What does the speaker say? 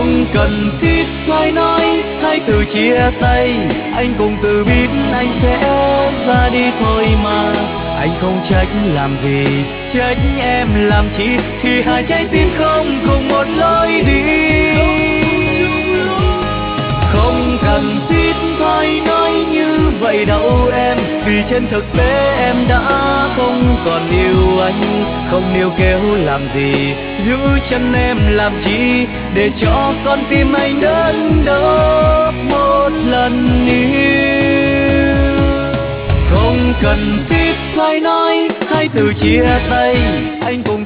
Không cần thiết phải nói hai từ chia tay, anh cũng tự biết anh sẽ ra đi thôi mà. Anh không trách làm gì, trách em làm chi, khi hai trái tim không cùng một lối đi. Không cần thiết phải nói như vậy đâu em, vì trên thực tế em đã không còn yêu anh. Không níu kéo làm gì, giữ chân em làm chi, để cho con tim anh đớn đau một lần yêu. Không cần thiết phải nói hai từ chia tay, anh cũng